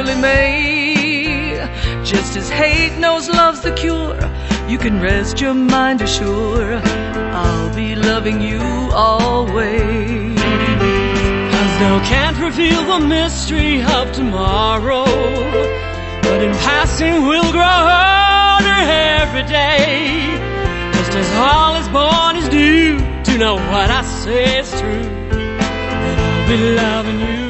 lovely May. Just as hate knows love's the cure, you can rest your mind assured I'll be loving you always. 'Cause thou can't reveal the mystery of tomorrow, but in passing we'll grow older every day. Just as all is born is due to know what I say is true, that I'll be loving you